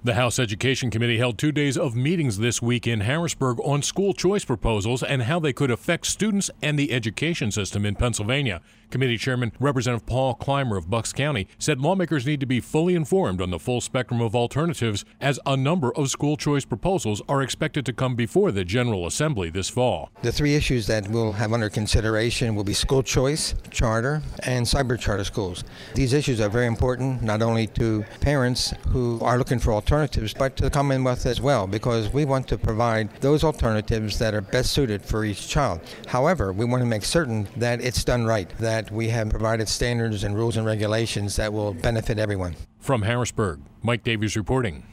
The House Education Committee held 2 days of meetings this week in Harrisburg on school choice proposals and how they could affect students and the education system in Pennsylvania. Committee Chairman Representative Paul Clymer of Bucks County said lawmakers need to be fully informed on the full spectrum of alternatives, as a number of school choice proposals are expected to come before the General Assembly this fall. The three issues that we'll have under consideration will be school choice, charter, and cyber charter schools. These issues are very important not only to parents who are looking for alternatives, but to the Commonwealth as well, because we want to provide those alternatives that are best suited for each child. However, we want to make certain that it's done right, that we have provided standards and rules and regulations that will benefit everyone. From Harrisburg, Mike Davies reporting.